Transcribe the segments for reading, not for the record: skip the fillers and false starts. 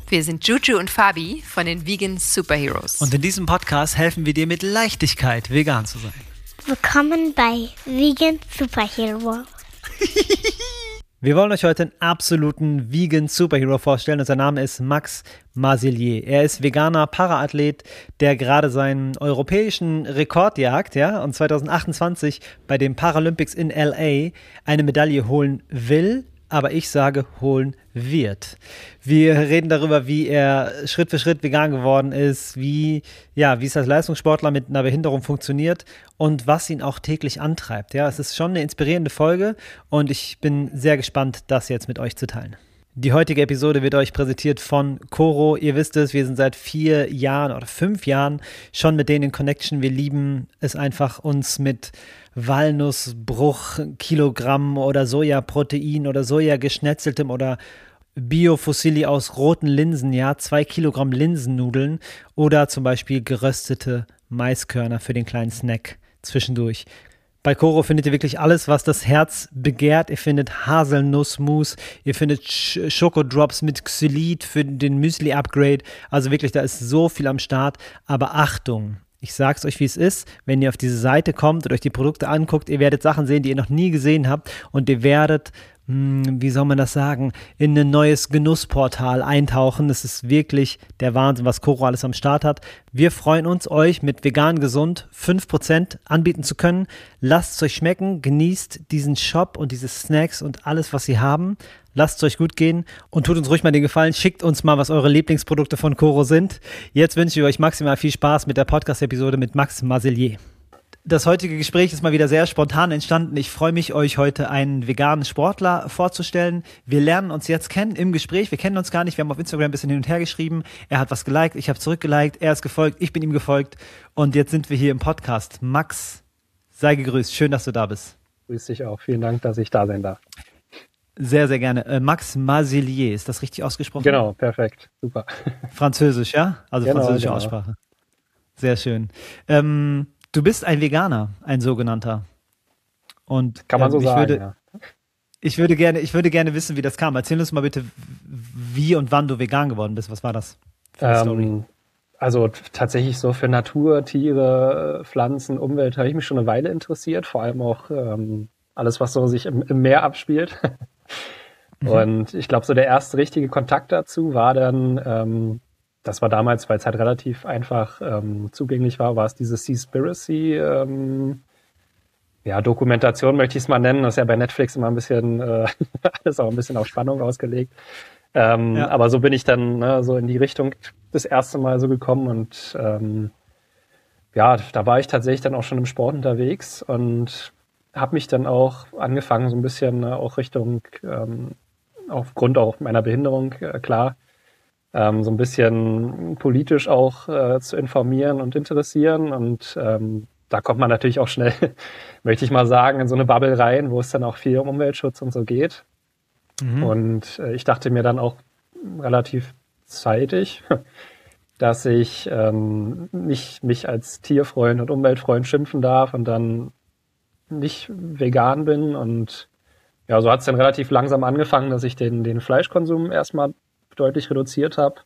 Wir sind Juju und Fabi von den Vegan Superheroes. Und in diesem Podcast helfen wir dir mit Leichtigkeit, vegan zu sein. Willkommen bei Vegan Superhero. Wir wollen euch heute einen absoluten Vegan Superhero vorstellen und sein Name ist Max Marzelier. Er ist veganer Paraathlet, der gerade seinen europäischen Rekord jagt, ja, und 2028 bei den Paralympics in LA eine Medaille holen will, aber ich sage holen wird. Wir reden darüber, wie er Schritt für Schritt vegan geworden ist, wie es als Leistungssportler mit einer Behinderung funktioniert und was ihn auch täglich antreibt. Ja, es ist schon eine inspirierende Folge und ich bin sehr gespannt, das jetzt mit euch zu teilen. Die heutige Episode wird euch präsentiert von Coro. Ihr wisst es, wir sind seit 4 Jahren oder 5 Jahren schon mit denen in Connection. Wir lieben es einfach, uns mit Walnussbruch, Kilogramm oder Sojaprotein oder Sojageschnetzeltem oder Biofusilli aus roten Linsen, 2 Kilogramm Linsennudeln oder zum Beispiel geröstete Maiskörner für den kleinen Snack zwischendurch. Bei Coro findet ihr wirklich alles, was das Herz begehrt. Ihr findet Haselnussmus, ihr findet Schokodrops mit Xylit für den Müsli-Upgrade. Also wirklich, da ist so viel am Start. Aber Achtung, ich sag's euch, wie es ist. Wenn ihr auf diese Seite kommt und euch die Produkte anguckt, ihr werdet Sachen sehen, die ihr noch nie gesehen habt. Und ihr werdet, wie soll man das sagen, in ein neues Genussportal eintauchen. Das ist wirklich der Wahnsinn, was Coro alles am Start hat. Wir freuen uns, euch mit vegan gesund 5% anbieten zu können. Lasst es euch schmecken, genießt diesen Shop und diese Snacks und alles, was sie haben. Lasst es euch gut gehen und tut uns ruhig mal den Gefallen. Schickt uns mal, was eure Lieblingsprodukte von Coro sind. Jetzt wünschen wir euch maximal viel Spaß mit der Podcast-Episode mit Max Marzelier. Das heutige Gespräch ist mal wieder sehr spontan entstanden. Ich freue mich, euch heute einen veganen Sportler vorzustellen. Wir lernen uns jetzt kennen im Gespräch. Wir kennen uns gar nicht. Wir haben auf Instagram ein bisschen hin und her geschrieben. Er hat was geliked, ich habe zurückgeliked. Er ist gefolgt, ich bin ihm gefolgt. Und jetzt sind wir hier im Podcast. Max, sei gegrüßt. Schön, dass du da bist. Grüß dich auch. Vielen Dank, dass ich da sein darf. Sehr, sehr gerne. Max Marzelier, ist das richtig ausgesprochen? Genau, perfekt. Super. Französisch, ja? Also genau, französische genau. Aussprache. Sehr schön. Du bist ein Veganer, ein sogenannter. Und kann man so sagen, Ich würde gerne wissen, wie das kam. Erzähl uns mal bitte, wie und wann du vegan geworden bist. Was war das für eine Story? Also tatsächlich so für Natur, Tiere, Pflanzen, Umwelt habe ich mich schon eine Weile interessiert. Vor allem auch alles, was so sich im Meer abspielt. Und ich glaube, so der erste richtige Kontakt dazu war dann, das war damals, weil es halt relativ einfach zugänglich war es diese Seaspiracy Dokumentation, möchte ich es mal nennen. Das ist ja bei Netflix immer ein bisschen, alles auch ein bisschen auf Spannung ausgelegt. Aber so bin ich dann so in die Richtung das erste Mal so gekommen und da war ich tatsächlich dann auch schon im Sport unterwegs und habe mich dann auch angefangen, so ein bisschen auch Richtung, aufgrund auch meiner Behinderung, klar, so ein bisschen politisch auch zu informieren und interessieren. Und da kommt man natürlich auch schnell, möchte ich mal sagen, in so eine Bubble rein, wo es dann auch viel um Umweltschutz und so geht. Mhm. Und ich dachte mir dann auch relativ zeitig, dass ich mich als Tierfreund und Umweltfreund schimpfen darf und dann nicht vegan bin. Und ja, so hat es dann relativ langsam angefangen, dass ich den Fleischkonsum erstmal deutlich reduziert habe,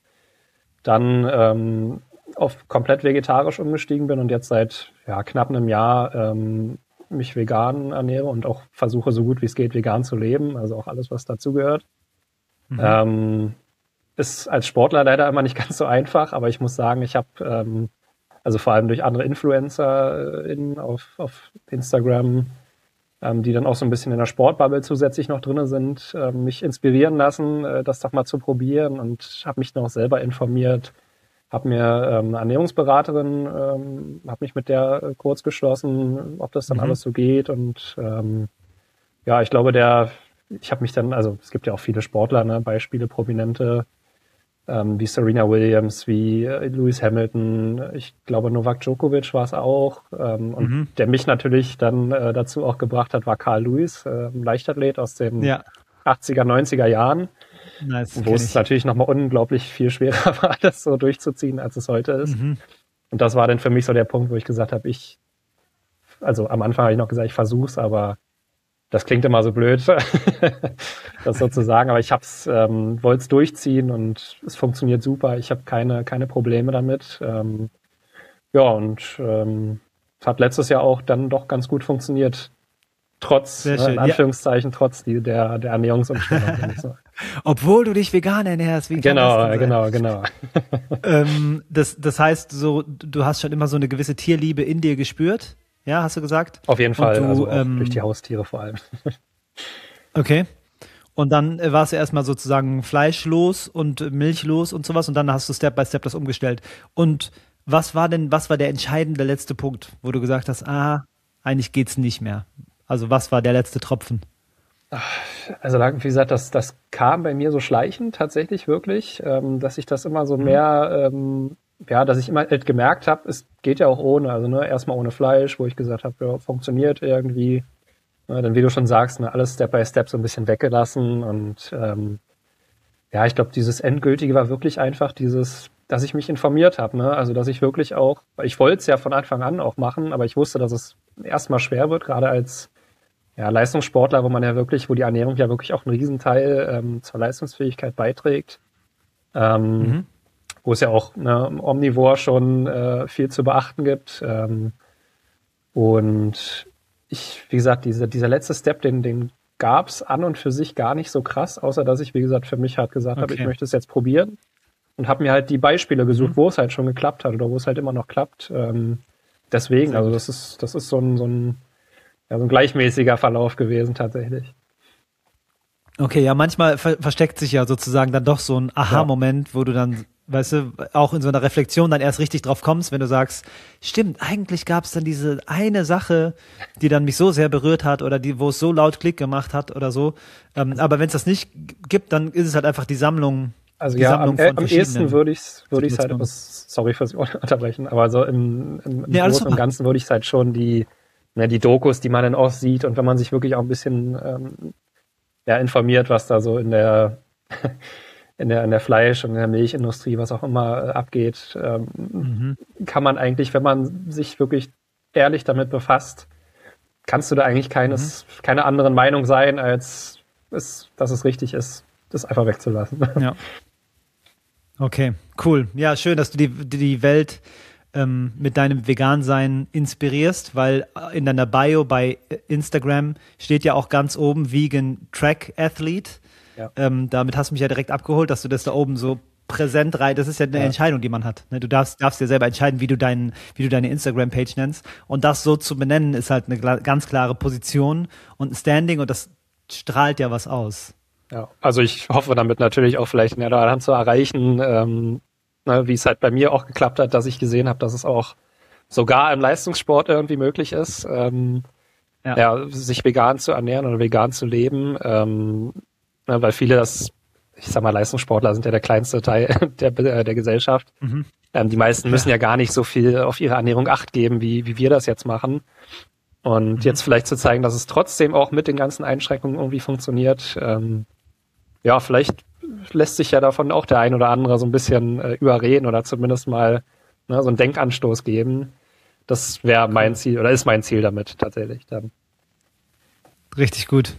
dann auf komplett vegetarisch umgestiegen bin und jetzt seit knapp einem Jahr mich vegan ernähre und auch versuche, so gut wie es geht, vegan zu leben, also auch alles, was dazugehört. Mhm. Ist als Sportler leider immer nicht ganz so einfach, aber ich muss sagen, ich habe also vor allem durch andere InfluencerInnen auf Instagram, die dann auch so ein bisschen in der Sportbubble zusätzlich noch drin sind, mich inspirieren lassen, das doch mal zu probieren und habe mich noch selber informiert, habe mir eine Ernährungsberaterin, habe mich mit der kurz geschlossen, ob das dann alles so geht und ich glaube, ich habe mich dann, also es gibt ja auch viele Sportler, Beispiele, Prominente, wie Serena Williams, wie Lewis Hamilton, ich glaube Novak Djokovic war es auch. Und der mich natürlich dann dazu auch gebracht hat, war Carl Lewis, Leichtathlet aus den 80er, 90er Jahren. Nice, wo es natürlich nochmal unglaublich viel schwerer war, das so durchzuziehen, als es heute ist. Und das war dann für mich so der Punkt, wo ich gesagt habe, also am Anfang habe ich noch gesagt, ich versuch's, aber Das klingt immer so blöd, das sozusagen, aber ich wollte es durchziehen und es funktioniert super. Ich habe keine Probleme damit. Es hat letztes Jahr auch dann doch ganz gut funktioniert. Trotz, in Anführungszeichen, trotz der Ernährungsumstellung. Obwohl du dich vegan ernährst. Wie Genau. Das heißt, so, du hast schon immer so eine gewisse Tierliebe in dir gespürt? Ja, hast du gesagt? Auf jeden Fall, also auch durch die Haustiere vor allem. Okay. Und dann warst du erstmal sozusagen fleischlos und milchlos und sowas und dann hast du Step by Step das umgestellt. Und was war der entscheidende letzte Punkt, wo du gesagt hast, eigentlich geht's nicht mehr? Also was war der letzte Tropfen? Also wie gesagt, das kam bei mir so schleichend tatsächlich wirklich, dass ich das immer so mehr, dass ich immer halt gemerkt habe, es geht ja auch ohne, also erstmal ohne Fleisch, wo ich gesagt habe, ja, funktioniert irgendwie. Dann, wie du schon sagst, alles Step by Step so ein bisschen weggelassen und ich glaube, dieses Endgültige war wirklich einfach dass ich mich informiert habe, ne? Also dass ich wirklich auch, ich wollte es ja von Anfang an auch machen, aber ich wusste, dass es erstmal schwer wird, gerade als Leistungssportler, wo die Ernährung ja wirklich auch einen Riesenteil zur Leistungsfähigkeit beiträgt. Wo es ja auch im Omnivore schon viel zu beachten gibt. Und wie gesagt, dieser letzte Step, den gab es an und für sich gar nicht so krass, außer dass ich, wie gesagt, für mich halt gesagt habe, ich möchte es jetzt probieren und habe mir halt die Beispiele gesucht, wo es halt schon geklappt hat oder wo es halt immer noch klappt. Deswegen, also das ist so ein gleichmäßiger Verlauf gewesen tatsächlich. Okay, ja, manchmal versteckt sich ja sozusagen dann doch so ein Aha-Moment, wo du dann, weißt du, auch in so einer Reflexion dann erst richtig drauf kommst, wenn du sagst, stimmt, eigentlich gab es dann diese eine Sache, die dann mich so sehr berührt hat oder wo es so laut Klick gemacht hat oder so. Aber wenn es das nicht gibt, dann ist es halt einfach die Sammlung. Also am ehesten würde ich es halt, sorry fürs Unterbrechen, aber so im Großen und Ganzen würde ich es halt schon die Dokus, die man dann auch sieht und wenn man sich wirklich auch ein bisschen informiert, was da so in der Fleisch- und in der Milchindustrie, was auch immer abgeht, kann man eigentlich, wenn man sich wirklich ehrlich damit befasst, kannst du da eigentlich keine anderen Meinung sein, als dass es richtig ist, das einfach wegzulassen. Ja. Okay, cool. Ja, schön, dass du die Welt mit deinem Vegan-Sein inspirierst, weil in deiner Bio bei Instagram steht ja auch ganz oben Vegan Track Athlete. Ja. Damit hast du mich ja direkt abgeholt, dass du das da oben so präsent rein. Das ist ja eine Entscheidung, die man hat. Ne? Du darfst dir selber entscheiden, wie du deine Instagram-Page nennst. Und das so zu benennen, ist halt eine ganz klare Position und ein Standing und das strahlt ja was aus. Ja, also ich hoffe damit natürlich auch vielleicht in der Hand zu erreichen, wie es halt bei mir auch geklappt hat, dass ich gesehen habe, dass es auch sogar im Leistungssport irgendwie möglich ist, sich vegan zu ernähren oder vegan zu leben, weil viele Leistungssportler sind ja der kleinste Teil der Gesellschaft. Die meisten müssen ja gar nicht so viel auf ihre Ernährung Acht geben, wie wir das jetzt machen. Und jetzt vielleicht zu zeigen, dass es trotzdem auch mit den ganzen Einschränkungen irgendwie funktioniert, vielleicht lässt sich ja davon auch der ein oder andere so ein bisschen überreden oder zumindest mal so einen Denkanstoß geben. Das wäre mein Ziel oder ist mein Ziel damit tatsächlich dann. Richtig gut.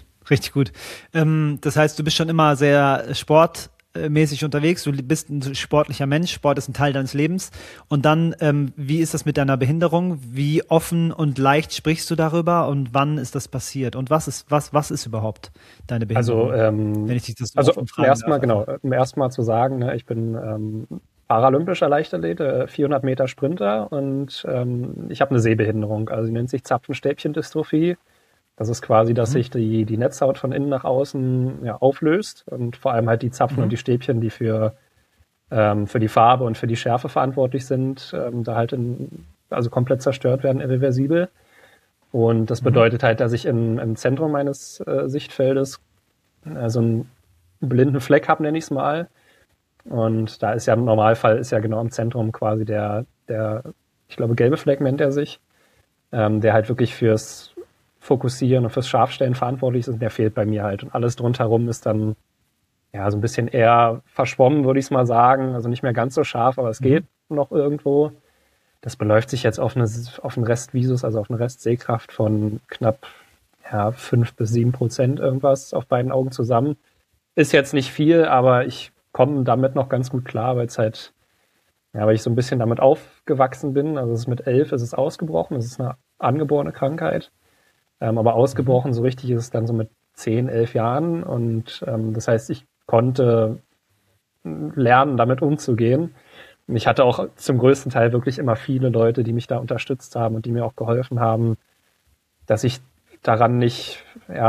Das heißt, du bist schon immer sehr sportmäßig unterwegs, du bist ein sportlicher Mensch, Sport ist ein Teil deines Lebens. Und dann, wie ist das mit deiner Behinderung? Wie offen und leicht sprichst du darüber und wann ist das passiert? Und was ist überhaupt deine Behinderung? Also, wenn ich dich das so um erst mal zu sagen, ne, ich bin paralympischer Leichtathlet, 400 Meter Sprinter und ich habe eine Sehbehinderung, also sie nennt sich Zapfenstäbchendystrophie. Das ist quasi, dass sich die Netzhaut von innen nach außen auflöst und vor allem halt die Zapfen und die Stäbchen, die für die Farbe und für die Schärfe verantwortlich sind, da halt komplett zerstört werden, irreversibel. Und das bedeutet halt, dass ich im Zentrum meines Sichtfeldes so einen blinden Fleck habe, nenne ich es mal. Und da ist ja im Normalfall genau im Zentrum quasi der ich glaube, gelbe Fleck nennt er sich, der halt wirklich fürs Fokussieren und fürs Scharfstellen verantwortlich ist, und der fehlt bei mir halt. Und alles drumherum ist dann so ein bisschen eher verschwommen, würde ich es mal sagen. Also nicht mehr ganz so scharf, aber es geht noch irgendwo. Das beläuft sich jetzt auf einen Restvisus, also auf eine Restsehkraft von knapp 5-7% irgendwas auf beiden Augen zusammen. Ist jetzt nicht viel, aber ich komme damit noch ganz gut klar, weil ich so ein bisschen damit aufgewachsen bin. Also es ist mit 11 ist es ausgebrochen, es ist eine angeborene Krankheit. Aber ausgebrochen, so richtig ist es dann so mit 10, 11 Jahren. Und das heißt, ich konnte lernen, damit umzugehen. Und ich hatte auch zum größten Teil wirklich immer viele Leute, die mich da unterstützt haben und die mir auch geholfen haben, dass ich daran nicht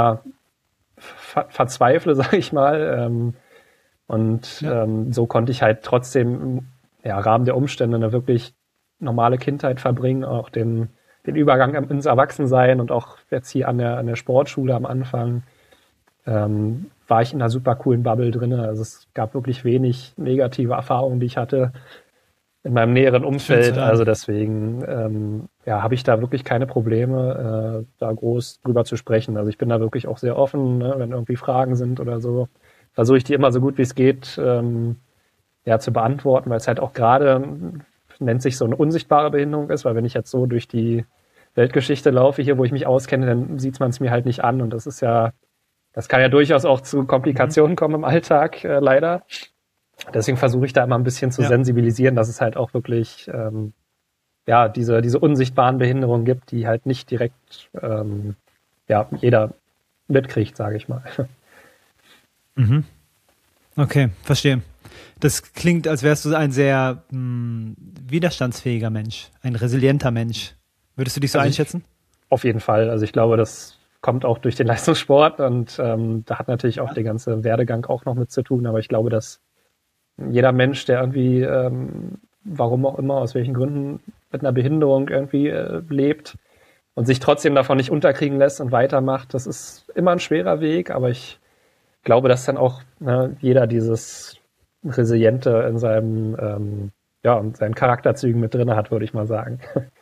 verzweifle, sage ich mal. So konnte ich halt trotzdem im Rahmen der Umstände eine wirklich normale Kindheit verbringen, auch den Übergang ins Erwachsensein und auch jetzt hier an der Sportschule am Anfang war ich in einer super coolen Bubble drin. Also es gab wirklich wenig negative Erfahrungen, die ich hatte in meinem näheren Umfeld. Also deswegen habe ich da wirklich keine Probleme, da groß drüber zu sprechen. Also ich bin da wirklich auch sehr offen, ne? Wenn irgendwie Fragen sind oder so, versuche ich die immer so gut wie es geht zu beantworten, weil es halt auch gerade nennt sich so eine unsichtbare Behinderung ist, weil wenn ich jetzt so durch die Weltgeschichte laufe hier, wo ich mich auskenne, dann sieht man es mir halt nicht an und das kann ja durchaus auch zu Komplikationen kommen im Alltag, leider. Deswegen versuche ich da immer ein bisschen zu sensibilisieren, dass es halt auch wirklich diese unsichtbaren Behinderungen gibt, die halt nicht direkt jeder mitkriegt, sage ich mal. Mhm. Okay, verstehe. Das klingt, als wärst du ein sehr widerstandsfähiger Mensch, ein resilienter Mensch. Würdest du dich so einschätzen? Auf jeden Fall. Also ich glaube, das kommt auch durch den Leistungssport und da hat natürlich auch der ganze Werdegang auch noch mit zu tun. Aber ich glaube, dass jeder Mensch, der irgendwie, warum auch immer, aus welchen Gründen mit einer Behinderung irgendwie lebt und sich trotzdem davon nicht unterkriegen lässt und weitermacht, das ist immer ein schwerer Weg. Aber ich glaube, dass dann auch jeder dieses Resiliente in seinem und seinen Charakterzügen mit drin hat, würde ich mal sagen.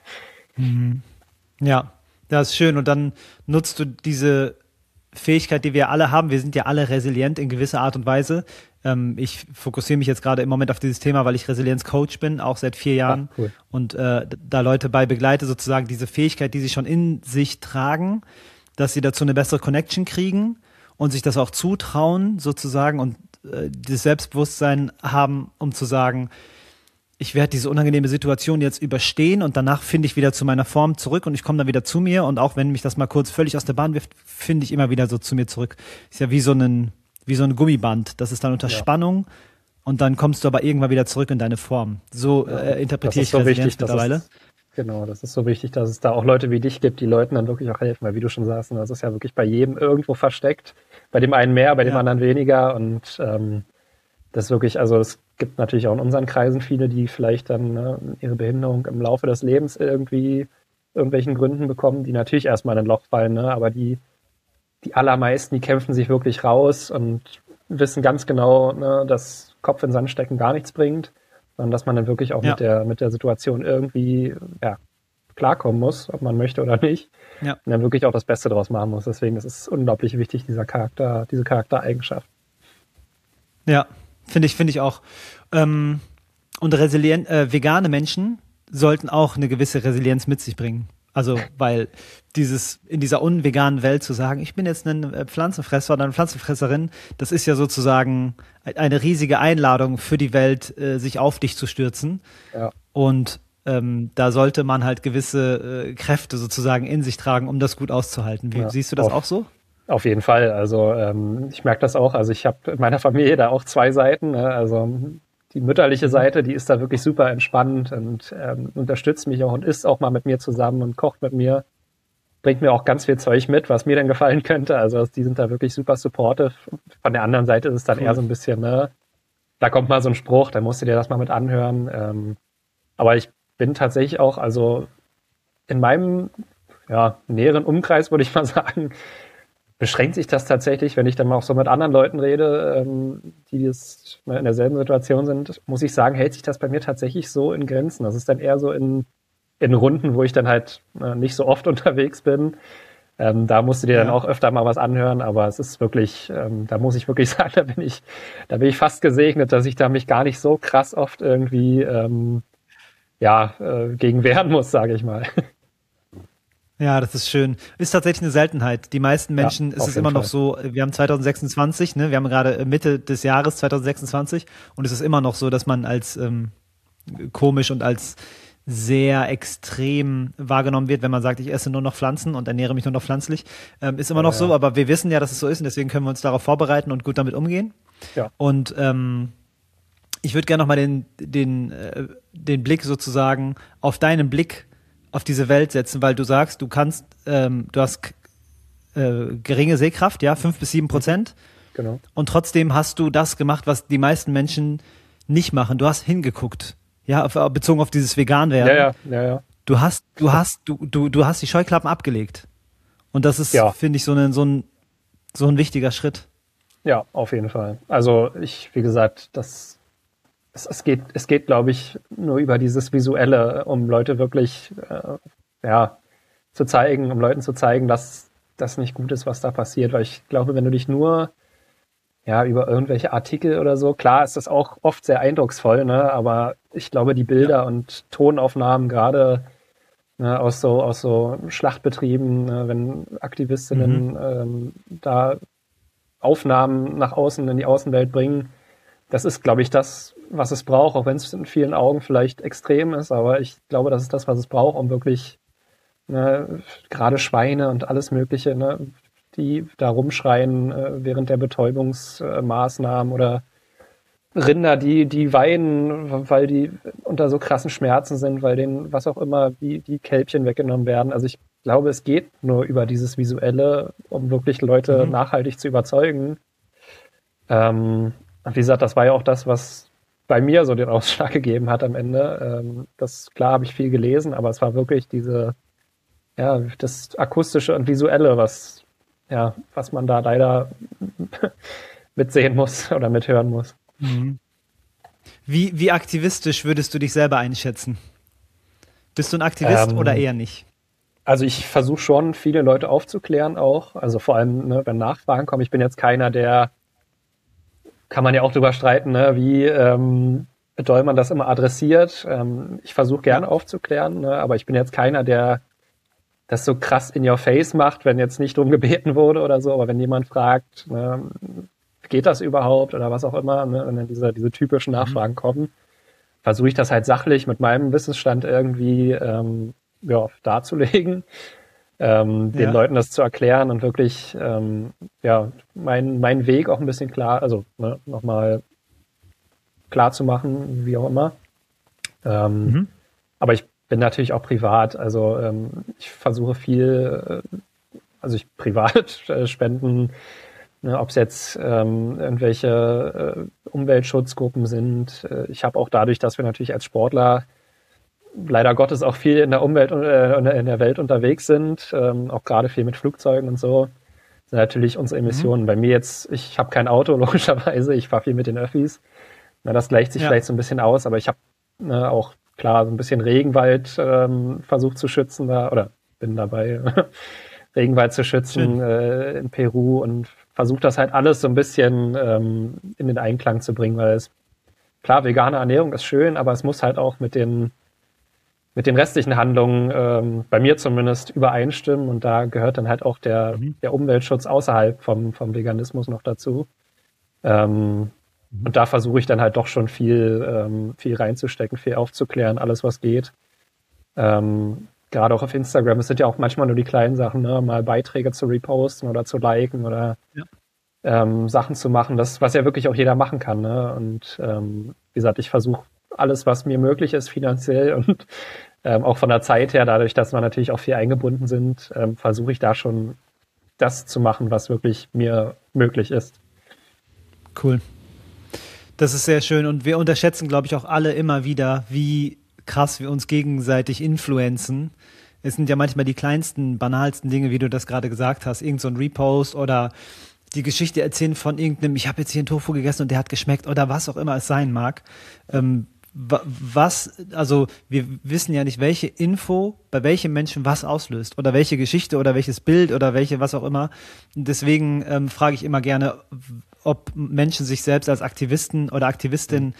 Mhm. Ja, das ist schön. Und dann nutzt du diese Fähigkeit, die wir alle haben. Wir sind ja alle resilient in gewisser Art und Weise. Ich fokussiere mich jetzt gerade im Moment auf dieses Thema, weil ich Resilienz-Coach bin, auch seit 4 Jahren. Cool. Und da Leute bei begleite, sozusagen diese Fähigkeit, die sie schon in sich tragen, dass sie dazu eine bessere Connection kriegen und sich das auch zutrauen, sozusagen, und das Selbstbewusstsein haben, um zu sagen, ich werde diese unangenehme Situation jetzt überstehen und danach finde ich wieder zu meiner Form zurück und ich komme dann wieder zu mir und auch wenn mich das mal kurz völlig aus der Bahn wirft, finde ich immer wieder so zu mir zurück. Ist ja wie so ein Gummiband, das ist dann unter Spannung und dann kommst du aber irgendwann wieder zurück in deine Form. So interpretiere ich Resilienz mittlerweile. Genau, das ist so wichtig, dass es da auch Leute wie dich gibt, die Leuten dann wirklich auch helfen, weil wie du schon sagst, das ist ja wirklich bei jedem irgendwo versteckt, bei dem einen mehr, bei dem anderen weniger und das ist wirklich, also es gibt natürlich auch in unseren Kreisen viele, die vielleicht dann ihre Behinderung im Laufe des Lebens irgendwelchen Gründen bekommen, die natürlich erstmal in ein Loch fallen, aber die allermeisten, die kämpfen sich wirklich raus und wissen ganz genau, dass Kopf in den Sand stecken gar nichts bringt, sondern dass man dann wirklich auch mit der Situation irgendwie klarkommen muss, ob man möchte oder nicht. Ja. Und dann wirklich auch das Beste draus machen muss. Deswegen ist es unglaublich wichtig, diese Charaktereigenschaft. Ja, finde ich auch. Und vegane Menschen sollten auch eine gewisse Resilienz mit sich bringen. Also, weil in dieser unveganen Welt zu sagen, ich bin jetzt ein Pflanzenfresser oder eine Pflanzenfresserin, das ist ja sozusagen eine riesige Einladung für die Welt, sich auf dich zu stürzen. Ja. Und da sollte man halt gewisse Kräfte sozusagen in sich tragen, um das gut auszuhalten. Siehst du das auch so? Auf jeden Fall. Also ich merke das auch. Also ich habe in meiner Familie da auch 2 Seiten. Also die mütterliche Seite, die ist da wirklich super entspannt und unterstützt mich auch und isst auch mal mit mir zusammen und kocht mit mir. Bringt mir auch ganz viel Zeug mit, was mir dann gefallen könnte. Also die sind da wirklich super supportive. Von der anderen Seite ist es dann eher so ein bisschen, da kommt mal so ein Spruch, dann musst du dir das mal mit anhören. Aber ich bin tatsächlich auch, also in meinem näheren Umkreis, würde ich mal sagen, beschränkt sich das tatsächlich, wenn ich dann mal auch so mit anderen Leuten rede, die jetzt in derselben Situation sind, muss ich sagen, hält sich das bei mir tatsächlich so in Grenzen. Das ist dann eher so in Runden, wo ich dann halt nicht so oft unterwegs bin. Da musst du dir dann auch öfter mal was anhören, aber es ist wirklich, da muss ich wirklich sagen, da bin ich fast gesegnet, dass ich da mich gar nicht so krass oft irgendwie gegen wehren muss, sage ich mal. Ja, das ist schön. Ist tatsächlich eine Seltenheit. Die meisten Menschen ist es immer noch so, wir haben 2026, ne? Wir haben gerade Mitte des Jahres 2026 und es ist immer noch so, dass man als komisch und als sehr extrem wahrgenommen wird, wenn man sagt, ich esse nur noch Pflanzen und ernähre mich nur noch pflanzlich. Ist immer noch so, aber wir wissen ja, dass es so ist und deswegen können wir uns darauf vorbereiten und gut damit umgehen. Ja. Und ich würde gerne nochmal den Blick sozusagen auf deinen Blick auf diese Welt setzen, weil du sagst, du hast geringe Sehkraft, ja, 5-7%. Genau. Und trotzdem hast du das gemacht, was die meisten Menschen nicht machen. Du hast hingeguckt, ja, bezogen auf dieses Vegan-Werden. Ja. Du hast die Scheuklappen abgelegt. Und das ist, finde ich, so ein wichtiger Schritt. Ja, auf jeden Fall. Also wie gesagt, es geht, glaube ich, nur über dieses Visuelle, um Leute wirklich, zu zeigen, um Leuten zu zeigen, dass das nicht gut ist, was da passiert. Weil ich glaube, wenn du dich nur, über irgendwelche Artikel oder so, klar ist das auch oft sehr eindrucksvoll, ne, aber ich glaube, die Bilder und Tonaufnahmen gerade, ne, aus so Schlachtbetrieben, ne, wenn Aktivistinnen, da Aufnahmen nach außen in die Außenwelt bringen, das ist, glaube ich, das, was es braucht, auch wenn es in vielen Augen vielleicht extrem ist, aber ich glaube, das ist das, was es braucht, um wirklich, ne, gerade Schweine und alles Mögliche, ne, die da rumschreien während der Betäubungsmaßnahmen oder Rinder, die weinen, weil die unter so krassen Schmerzen sind, weil denen, was auch immer, die Kälbchen weggenommen werden. Also ich glaube, es geht nur über dieses Visuelle, um wirklich Leute nachhaltig zu überzeugen. Wie gesagt, das war ja auch das, was bei mir so den Ausschlag gegeben hat am Ende. Klar habe ich viel gelesen, aber es war wirklich das Akustische und Visuelle, was man da leider mitsehen muss oder mithören muss. Mhm. Wie aktivistisch würdest du dich selber einschätzen? Bist du ein Aktivist oder eher nicht? Also ich versuche schon, viele Leute aufzuklären auch. Also vor allem, ne, wenn Nachfragen kommen. Ich bin jetzt keiner, kann man ja auch drüber streiten, ne, wie doll man das immer adressiert. Ich versuche gerne aufzuklären, ne, aber ich bin jetzt keiner, der das so krass in your face macht, wenn jetzt nicht drum gebeten wurde oder so. Aber wenn jemand fragt, ne, geht das überhaupt oder was auch immer, ne, wenn dann diese typischen Nachfragen kommen, versuche ich das halt sachlich mit meinem Wissensstand irgendwie darzulegen, den Leuten das zu erklären und wirklich meinen Weg auch ein bisschen klar, also nochmal klar zu machen, wie auch immer. Aber ich bin natürlich auch privat, also ich versuche viel, privat spenden, ne, ob es jetzt irgendwelche Umweltschutzgruppen sind. Ich habe auch dadurch, dass wir natürlich als Sportler leider Gottes auch viel in der Umwelt und in der Welt unterwegs sind, auch gerade viel mit Flugzeugen und so, sind natürlich unsere Emissionen. Bei mir jetzt, ich habe kein Auto, logischerweise, ich fahre viel mit den Öffis. Na, das gleicht sich vielleicht so ein bisschen aus, aber ich habe auch klar so ein bisschen Regenwald versucht zu schützen da, oder bin dabei, Regenwald zu schützen in Peru und versuche das halt alles so ein bisschen in den Einklang zu bringen, weil klar, vegane Ernährung ist schön, aber es muss halt auch mit den restlichen Handlungen, bei mir zumindest, übereinstimmen und da gehört dann halt auch der Umweltschutz außerhalb vom Veganismus noch dazu. Und da versuche ich dann halt doch schon viel reinzustecken, viel aufzuklären, alles was geht. Gerade auch auf Instagram, es sind ja auch manchmal nur die kleinen Sachen, ne? Mal Beiträge zu reposten oder zu liken oder Sachen zu machen, was ja wirklich auch jeder machen kann. Ne? Und wie gesagt, ich versuche alles, was mir möglich ist, finanziell und auch von der Zeit her, dadurch, dass wir natürlich auch viel eingebunden sind, versuche ich da schon das zu machen, was wirklich mir möglich ist. Cool. Das ist sehr schön und wir unterschätzen, glaube ich, auch alle immer wieder, wie krass wir uns gegenseitig influenzen. Es sind ja manchmal die kleinsten, banalsten Dinge, wie du das gerade gesagt hast, irgend so ein Repost oder die Geschichte erzählen von irgendeinem, ich habe jetzt hier einen Tofu gegessen und der hat geschmeckt oder was auch immer es sein mag. Also wir wissen ja nicht, welche Info bei welchem Menschen was auslöst oder welche Geschichte oder welches Bild oder was auch immer. Deswegen frage ich immer gerne, ob Menschen sich selbst als Aktivisten oder Aktivistin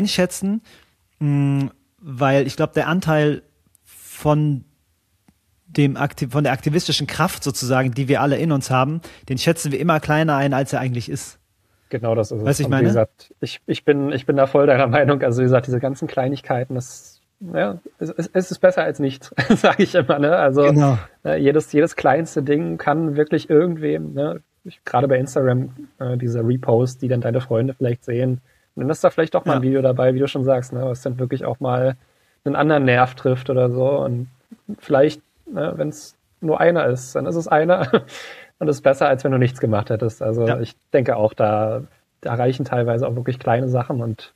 einschätzen, weil ich glaube, der Anteil von von der aktivistischen Kraft sozusagen, die wir alle in uns haben, den schätzen wir immer kleiner ein, als er eigentlich ist. Genau, das ist es. Weißt du, ich meine? Wie gesagt, ich bin da voll deiner Meinung. Also wie gesagt, diese ganzen Kleinigkeiten, es ist besser als nichts, sage ich immer. Ne? Also genau. Jedes kleinste Ding kann wirklich irgendwem, ne? Gerade bei Instagram, diese Reposts, die dann deine Freunde vielleicht sehen, dann ist da vielleicht doch mal ein Video dabei, wie du schon sagst, ne? Was dann wirklich auch mal einen anderen Nerv trifft oder so. Und vielleicht, ne, wenn es nur einer ist, dann ist es einer. Und das ist besser, als wenn du nichts gemacht hättest. Also ich denke auch, da reichen teilweise auch wirklich kleine Sachen und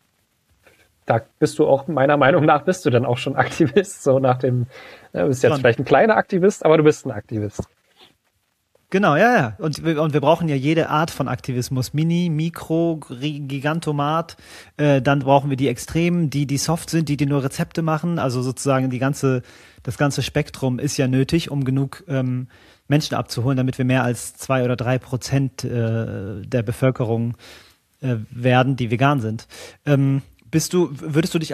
da bist du auch, meiner Meinung nach, bist du dann auch schon Aktivist. So nach dem, du bist jetzt vielleicht ein kleiner Aktivist, aber du bist ein Aktivist. Genau, ja. Und wir brauchen ja jede Art von Aktivismus. Mini, Mikro, Gigantomat. Dann brauchen wir die Extremen, die soft sind, die nur Rezepte machen. Also sozusagen das ganze Spektrum ist ja nötig, um genug Menschen abzuholen, damit wir mehr als 2 oder 3% der Bevölkerung werden, die vegan sind. Würdest du dich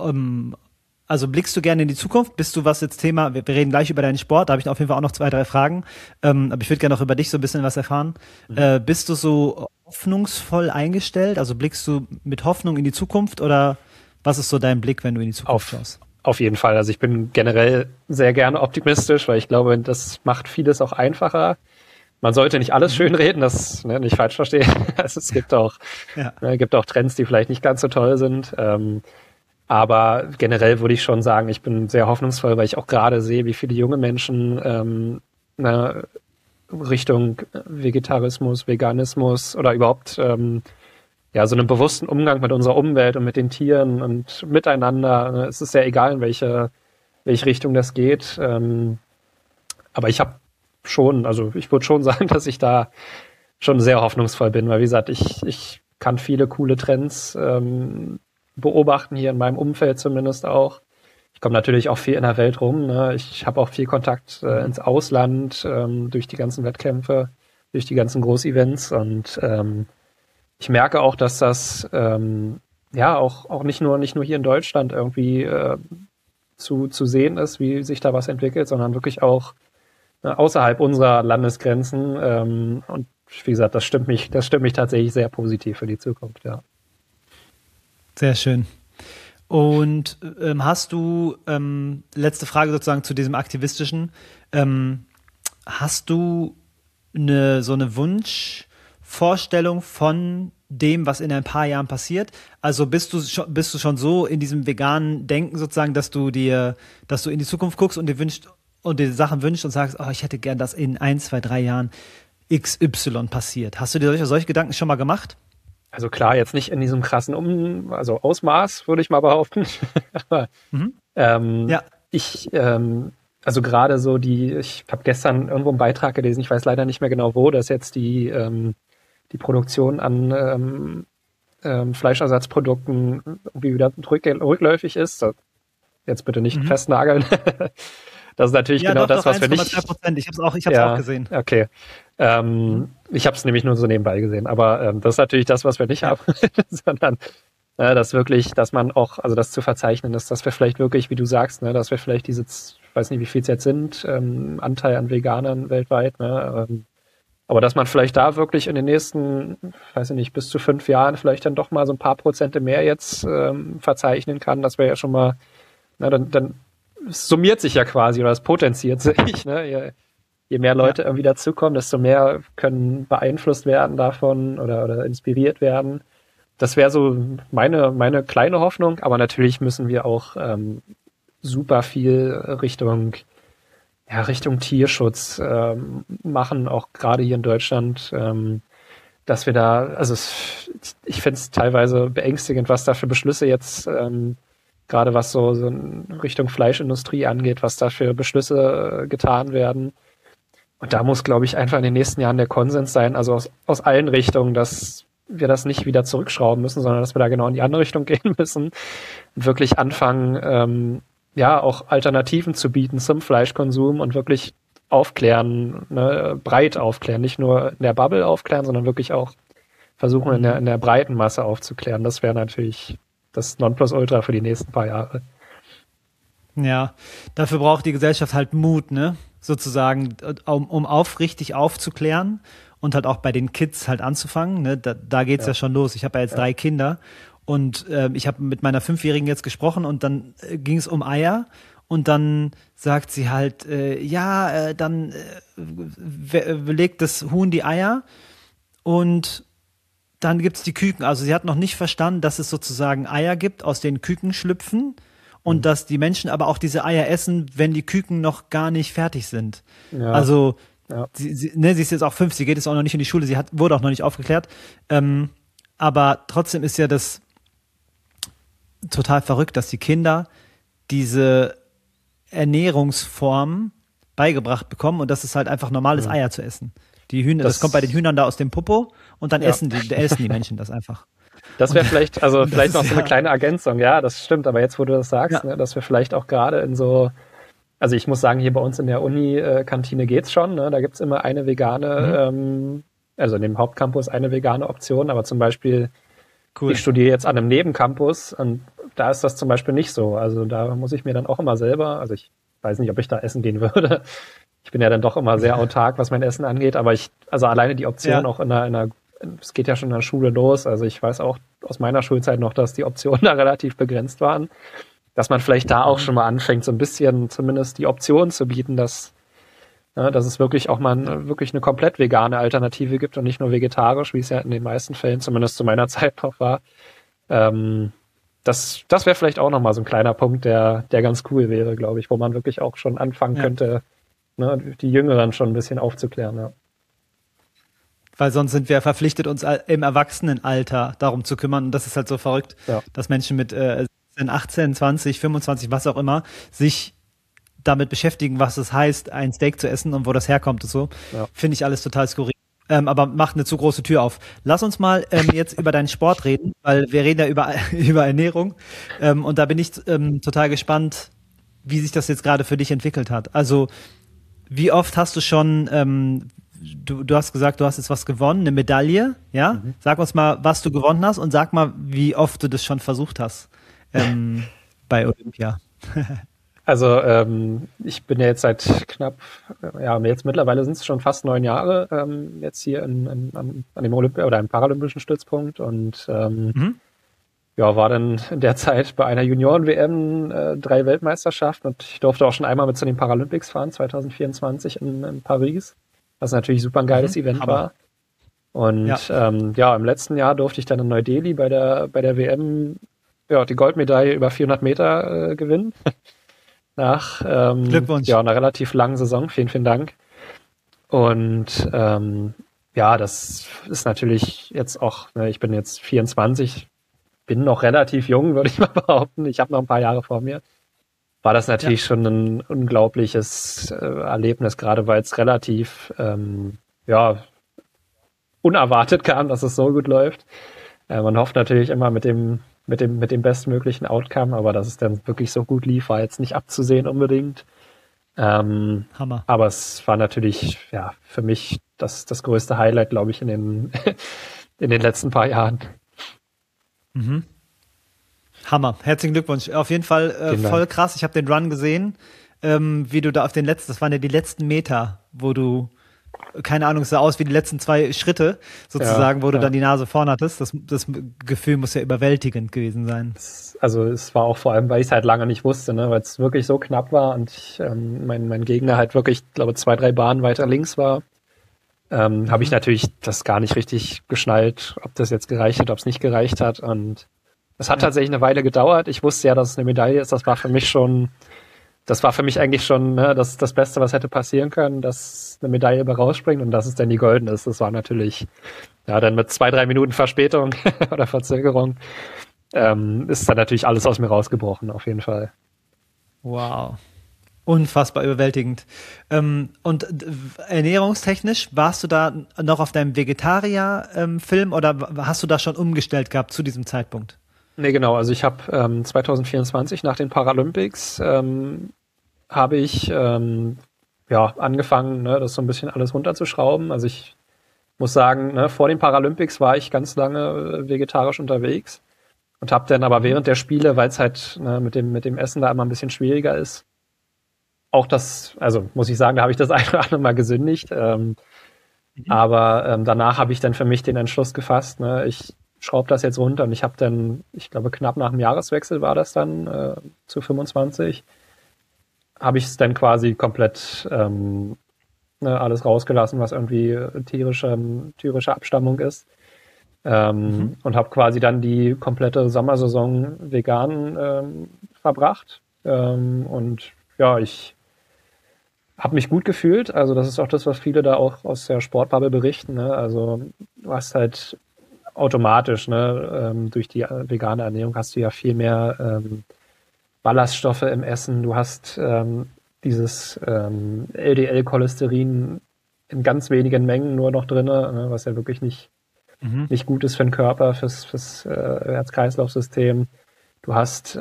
also blickst du gerne in die Zukunft? Bist du, was jetzt Thema, wir reden gleich über deinen Sport, da habe ich auf jeden Fall auch noch 2, 3 Fragen, aber ich würde gerne noch über dich so ein bisschen was erfahren. Bist du so hoffnungsvoll eingestellt? Also blickst du mit Hoffnung in die Zukunft oder was ist so dein Blick, wenn du in die Zukunft schaust? Auf jeden Fall. Also ich bin generell sehr gerne optimistisch, weil ich glaube, das macht vieles auch einfacher. Man sollte nicht alles schönreden, das nicht falsch verstehen. Also es gibt auch Trends, die vielleicht nicht ganz so toll sind. Aber generell würde ich schon sagen, ich bin sehr hoffnungsvoll, weil ich auch gerade sehe, wie viele junge Menschen Richtung Vegetarismus, Veganismus oder überhaupt so einen bewussten Umgang mit unserer Umwelt und mit den Tieren und miteinander. Es ist sehr egal, in welche Richtung das geht. Aber ich habe schon, also ich würde schon sagen, dass ich da schon sehr hoffnungsvoll bin, weil wie gesagt, ich kann viele coole Trends beobachten, hier in meinem Umfeld zumindest auch. Ich komme natürlich auch viel in der Welt rum. Ne? Ich habe auch viel Kontakt ins Ausland durch die ganzen Wettkämpfe, durch die ganzen Großevents und ich merke auch, dass das auch nicht nur hier in Deutschland irgendwie zu sehen ist, wie sich da was entwickelt, sondern wirklich auch außerhalb unserer Landesgrenzen. Und wie gesagt, das stimmt mich tatsächlich sehr positiv für die Zukunft, ja. Sehr schön. Und hast du, letzte Frage sozusagen zu diesem Aktivistischen, hast du so eine Wunschvorstellung von dem, was in ein paar Jahren passiert? Also bist du schon so in diesem veganen Denken sozusagen, dass du in die Zukunft guckst und dir wünschst und dir Sachen wünschst und sagst, ich hätte gern, dass in 1, 2, 3 Jahren XY passiert. Hast du dir solche Gedanken schon mal gemacht? Also klar, jetzt nicht in diesem krassen Ausmaß, würde ich mal behaupten. Aber also gerade so ich habe gestern irgendwo einen Beitrag gelesen, ich weiß leider nicht mehr genau wo, dass jetzt die Produktion an Fleischersatzprodukten irgendwie wieder rückläufig ist. Jetzt bitte nicht festnageln. Das ist natürlich genau das, was wir nicht... 1,2%. Ich habe es auch gesehen. Okay. Ich habe es nämlich nur so nebenbei gesehen. Aber das ist natürlich das, was wir nicht haben. Sondern dass man auch, also das zu verzeichnen ist, dass wir vielleicht wirklich, wie du sagst, dass wir vielleicht diese, ich weiß nicht, wie viel es jetzt sind, Anteil an Veganern weltweit, aber dass man vielleicht da wirklich in den nächsten, weiß ich nicht, bis zu 5 Jahren vielleicht dann doch mal so ein paar Prozente mehr jetzt verzeichnen kann, das wäre ja schon mal, dann summiert sich ja quasi oder es potenziert sich. Ne? Je mehr Leute irgendwie dazukommen, desto mehr können beeinflusst werden davon oder inspiriert werden. Das wäre so meine kleine Hoffnung, aber natürlich müssen wir auch super viel Richtung Tierschutz machen, auch gerade hier in Deutschland, dass wir da, also ich finde es teilweise beängstigend, was da für Beschlüsse jetzt gerade was so in Richtung Fleischindustrie angeht, was da für Beschlüsse getan werden. Und da muss, glaube ich, einfach in den nächsten Jahren der Konsens sein, also aus allen Richtungen, dass wir das nicht wieder zurückschrauben müssen, sondern dass wir da genau in die andere Richtung gehen müssen und wirklich anfangen, auch Alternativen zu bieten zum Fleischkonsum und wirklich aufklären, breit aufklären, nicht nur in der Bubble aufklären, sondern wirklich auch versuchen, in der breiten Masse aufzuklären. Das wäre natürlich das Nonplusultra für die nächsten paar Jahre. Ja, dafür braucht die Gesellschaft halt Mut, ne? Sozusagen, um richtig aufzuklären und halt auch bei den Kids halt anzufangen, ne? Da geht's ja schon los. Ich habe ja jetzt 3 Kinder und ich habe mit meiner 5-Jährigen jetzt gesprochen und dann ging es um Eier und dann sagt sie halt, dann legt das Huhn die Eier und dann gibt's die Küken. Also sie hat noch nicht verstanden, dass es sozusagen Eier gibt, aus denen Küken schlüpfen. Und dass die Menschen aber auch diese Eier essen, wenn die Küken noch gar nicht fertig sind. Ja. Also sie ist jetzt auch 5, sie geht jetzt auch noch nicht in die Schule, wurde auch noch nicht aufgeklärt. Aber trotzdem ist ja das total verrückt, dass die Kinder diese Ernährungsform beigebracht bekommen und das ist halt einfach normales Eier zu essen. Die Hühner, das kommt bei den Hühnern da aus dem Popo und dann essen die Menschen das einfach. Das wäre vielleicht noch so eine kleine Ergänzung. Ja, das stimmt. Aber jetzt, wo du das sagst, ne, dass wir vielleicht auch gerade in so, also ich muss sagen, hier bei uns in der Uni-Kantine geht's schon. Ne? Da gibt's immer eine vegane, also in dem Hauptcampus eine vegane Option. Aber zum Beispiel, ich studiere jetzt an einem Nebencampus und da ist das zum Beispiel nicht so. Also da muss ich mir dann auch immer selber, also ich weiß nicht, ob ich da essen gehen würde. Ich bin ja dann doch immer sehr autark, was mein Essen angeht. Aber also alleine die Option auch in einer es geht ja schon in der Schule los, also ich weiß auch aus meiner Schulzeit noch, dass die Optionen da relativ begrenzt waren, dass man vielleicht da auch schon mal anfängt, so ein bisschen zumindest die Option zu bieten, dass es wirklich auch mal wirklich eine komplett vegane Alternative gibt und nicht nur vegetarisch, wie es ja in den meisten Fällen zumindest zu meiner Zeit noch war. Das wäre vielleicht auch nochmal so ein kleiner Punkt, der ganz cool wäre, glaube ich, wo man wirklich auch schon anfangen könnte, die Jüngeren schon ein bisschen aufzuklären, ja. Weil sonst sind wir verpflichtet, uns im Erwachsenenalter darum zu kümmern. Und das ist halt so verrückt, dass Menschen mit 18, 20, 25, was auch immer, sich damit beschäftigen, was es heißt, ein Steak zu essen und wo das herkommt und so. Ja. Finde ich alles total skurril. Aber macht eine zu große Tür auf. Lass uns mal jetzt über deinen Sport reden, weil wir reden ja über Ernährung. Und da bin ich total gespannt, wie sich das jetzt gerade für dich entwickelt hat. Also, wie oft hast du schon Du hast gesagt, du hast jetzt was gewonnen, eine Medaille, ja? Mhm. Sag uns mal, was du gewonnen hast und sag mal, wie oft du das schon versucht hast bei Olympia. Also ich bin ja jetzt seit knapp, jetzt mittlerweile sind es schon fast 9 Jahre jetzt hier an dem Olympia oder einem paralympischen Stützpunkt und war dann in der Zeit bei einer Junioren-WM 3 Weltmeisterschaften und ich durfte auch schon einmal mit zu den Paralympics fahren, 2024 in Paris. Was natürlich super ein geiles Event war. Und im letzten Jahr durfte ich dann in Neu-Delhi bei der WM die Goldmedaille über 400 Meter gewinnen. Nach Glückwunsch. Einer relativ langen Saison. Vielen, vielen Dank. Und das ist natürlich jetzt auch, ich bin jetzt 24, bin noch relativ jung, würde ich mal behaupten. Ich habe noch ein paar Jahre vor mir. War das natürlich schon ein unglaubliches Erlebnis, gerade weil es relativ unerwartet kam, dass es so gut läuft. Man hofft natürlich immer mit dem bestmöglichen Outcome, aber dass es dann wirklich so gut lief, war jetzt nicht abzusehen unbedingt. Hammer. Aber es war natürlich für mich das größte Highlight, glaube ich, in den letzten paar Jahren. Mhm. Hammer, herzlichen Glückwunsch. Auf jeden Fall voll krass. Ich habe den Run gesehen, wie du da auf das waren ja die letzten Meter, wo du, keine Ahnung, es sah aus wie die letzten 2 Schritte sozusagen, wo du dann die Nase vorn hattest. Das Gefühl muss ja überwältigend gewesen sein. Also es war auch vor allem, weil ich es halt lange nicht wusste, ne, weil es wirklich so knapp war und mein Gegner halt wirklich, glaube 2, 3 Bahnen weiter links war. Habe ich natürlich das gar nicht richtig geschnallt, ob das jetzt gereicht hat, ob es nicht gereicht hat und es hat tatsächlich eine Weile gedauert. Ich wusste ja, dass es eine Medaille ist. Das war für mich eigentlich schon das Beste, was hätte passieren können, dass eine Medaille bei rausspringt und dass es dann die goldene ist. Das war natürlich, dann mit 2, 3 Minuten Verspätung oder Verzögerung ist dann natürlich alles aus mir rausgebrochen, auf jeden Fall. Wow. Unfassbar überwältigend. Und ernährungstechnisch, warst du da noch auf deinem Vegetarier-Film oder hast du da schon umgestellt gehabt zu diesem Zeitpunkt? Nee, genau. Also ich habe 2024 nach den Paralympics habe ich angefangen, das so ein bisschen alles runterzuschrauben. Also ich muss sagen, vor den Paralympics war ich ganz lange vegetarisch unterwegs Und habe dann aber während der Spiele, weil es halt mit dem Essen da immer ein bisschen schwieriger ist, auch das, also muss ich sagen, da habe ich das ein oder andere Mal gesündigt. Aber danach habe ich dann für mich den Entschluss gefasst, ne, ich schraube das jetzt runter und ich habe dann, ich glaube knapp nach dem Jahreswechsel war das dann zu 25, habe ich es dann quasi komplett alles rausgelassen, was irgendwie tierische Abstammung ist. Und habe quasi dann die komplette Sommersaison vegan verbracht. Und ja, ich habe mich gut gefühlt. Also das ist auch das, was viele da auch aus der Sportbubble berichten. Ne? Also du hast halt automatisch, ne, durch die vegane Ernährung hast du ja viel mehr Ballaststoffe im Essen. Du hast dieses LDL-Cholesterin in ganz wenigen Mengen nur noch drin, ne, was ja wirklich nicht gut ist für den Körper, fürs Herz-Kreislauf-System. Du hast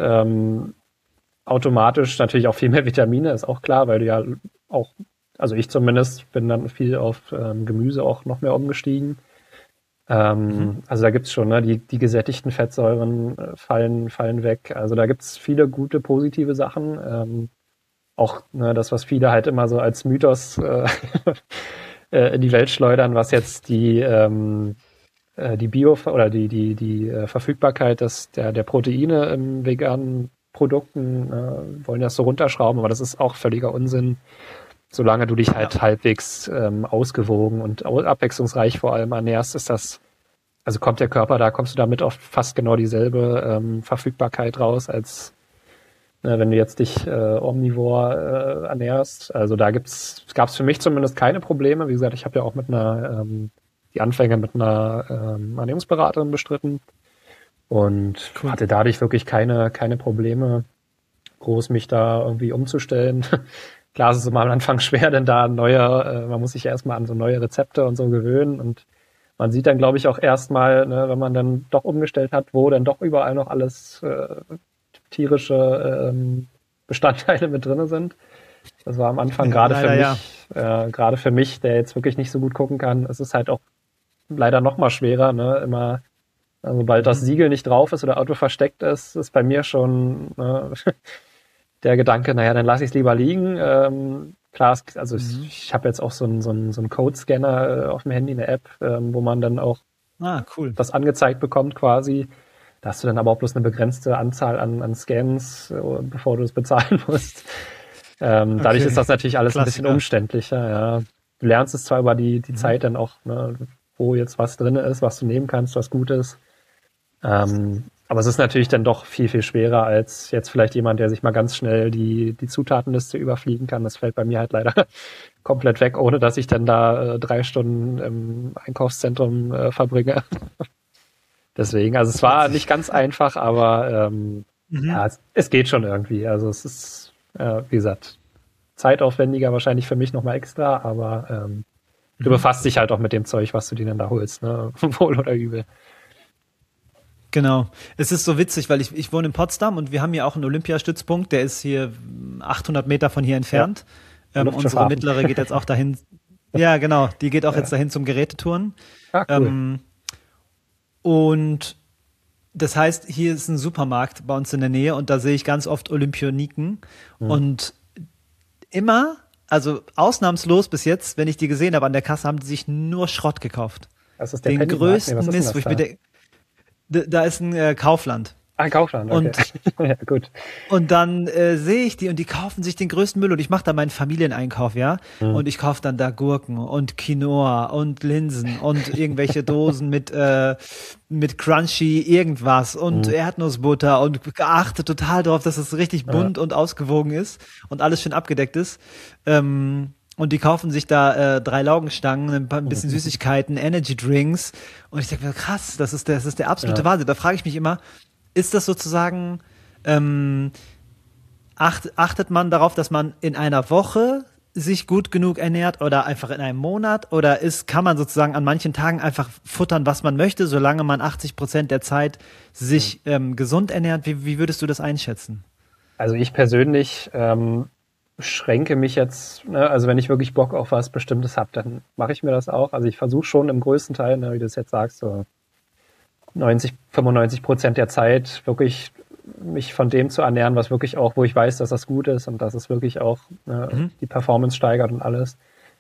automatisch natürlich auch viel mehr Vitamine, ist auch klar, weil du ja auch, also ich zumindest bin dann viel auf Gemüse auch noch mehr umgestiegen. Also da gibt's schon, ne, die gesättigten Fettsäuren fallen weg. Also da gibt's viele gute, positive Sachen. Auch das, was viele halt immer so als Mythos in die Welt schleudern, was jetzt die Bio- oder die Verfügbarkeit der Proteine in veganen Produkten wollen das so runterschrauben, aber das ist auch völliger Unsinn. Solange du dich halt halbwegs ausgewogen und abwechslungsreich vor allem ernährst, kommst du damit auf fast genau dieselbe Verfügbarkeit raus, als wenn du jetzt dich omnivor ernährst. Also da gab's für mich zumindest keine Probleme. Wie gesagt, ich habe ja auch die Anfänge mit einer Ernährungsberaterin bestritten und hatte dadurch wirklich keine Probleme, groß mich da irgendwie umzustellen. Klar, es ist immer am Anfang schwer, denn da man muss sich erstmal an so neue Rezepte und so gewöhnen und man sieht dann, glaube ich, auch erstmal, ne, wenn man dann doch umgestellt hat, wo dann doch überall noch alles tierische Bestandteile mit drin sind. Das war am Anfang gerade für mich, der jetzt wirklich nicht so gut gucken kann, es ist halt auch leider noch mal schwerer, ne, immer, sobald das Siegel nicht drauf ist oder Auto versteckt ist bei mir schon der Gedanke, naja, dann lasse ich es lieber liegen. Klar, ich habe jetzt auch so einen Code-Scanner auf dem Handy, eine App, wo man dann auch das angezeigt bekommt quasi. Da hast du dann aber auch bloß eine begrenzte Anzahl an Scans, bevor du es bezahlen musst. Dadurch ist das natürlich alles ein bisschen umständlicher. Ja. Du lernst es zwar über die Zeit dann auch, ne, wo jetzt was drin ist, was du nehmen kannst, was gut ist. Aber es ist natürlich dann doch viel, viel schwerer als jetzt vielleicht jemand, der sich mal ganz schnell die Zutatenliste überfliegen kann. Das fällt bei mir halt leider komplett weg, ohne dass ich dann da 3 Stunden im Einkaufszentrum verbringe. Deswegen, also es war nicht ganz einfach, aber es geht schon irgendwie. Also es ist, wie gesagt, zeitaufwendiger wahrscheinlich für mich nochmal extra, aber du befasst dich halt auch mit dem Zeug, was du dir dann da holst, ne? Wohl oder übel. Genau. Es ist so witzig, weil ich wohne in Potsdam und wir haben hier auch einen Olympiastützpunkt, der ist hier 800 Meter von hier entfernt. Ja. Unsere mittlere geht jetzt auch dahin. Ja, genau. Die geht auch jetzt dahin zum Gerätetouren. Ah, cool. Und das heißt, hier ist ein Supermarkt bei uns in der Nähe und da sehe ich ganz oft Olympioniken und immer, also ausnahmslos bis jetzt, wenn ich die gesehen habe an der Kasse, haben die sich nur Schrott gekauft. Das ist der den größten Mist, wo ich mir denke, da ist ein Kaufland. Kaufland, okay. Und, ja, gut. Und dann sehe ich die und die kaufen sich den größten Müll und ich mache da meinen Familieneinkauf, ja. Und ich kaufe dann da Gurken und Quinoa und Linsen und irgendwelche Dosen mit Crunchy irgendwas und Erdnussbutter und geachtet total darauf, dass es richtig bunt und ausgewogen ist und alles schön abgedeckt ist. Und die kaufen sich da 3 Laugenstangen, ein bisschen Süßigkeiten, Energy Drinks. Und ich denke mir, krass, das ist der absolute Wahnsinn. Da frage ich mich immer, ist das sozusagen, achtet man darauf, dass man in einer Woche sich gut genug ernährt oder einfach in einem Monat? Oder kann man sozusagen an manchen Tagen einfach futtern, was man möchte, solange man 80% der Zeit sich gesund ernährt? Wie würdest du das einschätzen? Also ich persönlich schränke mich jetzt, ne, also wenn ich wirklich Bock auf was Bestimmtes habe, dann mache ich mir das auch. Also ich versuche schon im größten Teil, ne, wie du es jetzt sagst, so 95% der Zeit wirklich mich von dem zu ernähren, was wirklich auch, wo ich weiß, dass das gut ist und dass es wirklich auch die Performance steigert und alles.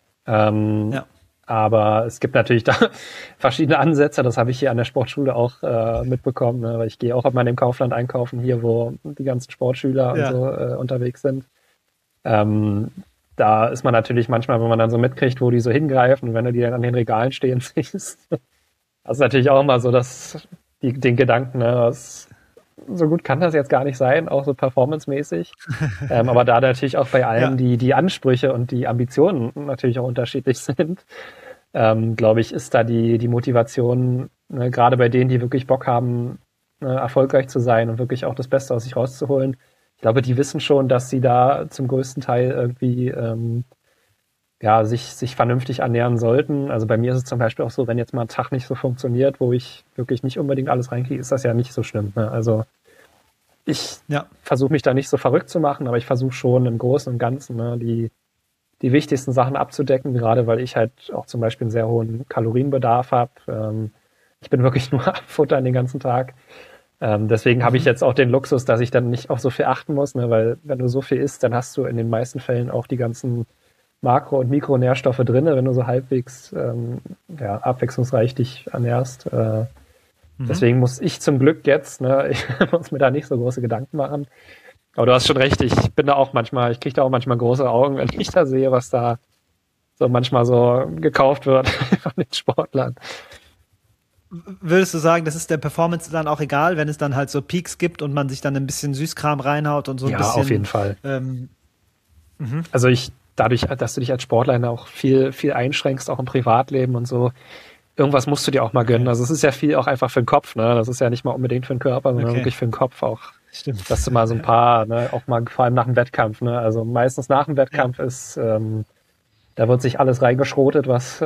Aber es gibt natürlich da verschiedene Ansätze, das habe ich hier an der Sportschule auch mitbekommen, ne? Weil ich gehe auch mal in dem Kaufland einkaufen, hier, wo die ganzen Sportschüler und so unterwegs sind. Da ist man natürlich manchmal, wenn man dann so mitkriegt, wo die so hingreifen und wenn du die dann an den Regalen stehen siehst, das ist natürlich auch mal so den Gedanken, ne, so gut kann das jetzt gar nicht sein, auch so performancemäßig. Aber da natürlich auch bei allen die Ansprüche und die Ambitionen natürlich auch unterschiedlich sind, glaube ich, ist da die Motivation, ne, gerade bei denen, die wirklich Bock haben, erfolgreich zu sein und wirklich auch das Beste aus sich rauszuholen. Ich glaube, die wissen schon, dass sie da zum größten Teil irgendwie sich vernünftig ernähren sollten. Also bei mir ist es zum Beispiel auch so, wenn jetzt mal ein Tag nicht so funktioniert, wo ich wirklich nicht unbedingt alles reinkriege, ist das ja nicht so schlimm. Ne? Also ich versuche mich da nicht so verrückt zu machen, aber ich versuche schon im Großen und Ganzen die wichtigsten Sachen abzudecken, gerade weil ich halt auch zum Beispiel einen sehr hohen Kalorienbedarf habe. Ich bin wirklich nur am Futtern den ganzen Tag. Deswegen habe ich jetzt auch den Luxus, dass ich dann nicht auf so viel achten muss, ne? Weil wenn du so viel isst, dann hast du in den meisten Fällen auch die ganzen Makro- und Mikronährstoffe drin, wenn du so halbwegs abwechslungsreich dich ernährst. Deswegen muss ich zum Glück jetzt, ich muss mir da nicht so große Gedanken machen. Aber du hast schon recht, ich kriege da auch manchmal große Augen, wenn ich da sehe, was da so manchmal so gekauft wird von den Sportlern. Würdest du sagen, das ist der Performance dann auch egal, wenn es dann halt so Peaks gibt und man sich dann ein bisschen Süßkram reinhaut und so ein bisschen? Ja, auf jeden Fall. Also dadurch, dass du dich als Sportler auch viel, viel einschränkst, auch im Privatleben und so, irgendwas musst du dir auch mal gönnen. Also es ist ja viel auch einfach für den Kopf, ne? Das ist ja nicht mal unbedingt für den Körper, sondern wirklich für den Kopf auch. Stimmt. Dass du mal so ein paar, auch mal vor allem nach dem Wettkampf, ne? Also meistens nach dem Wettkampf ist, da wird sich alles reingeschrotet, was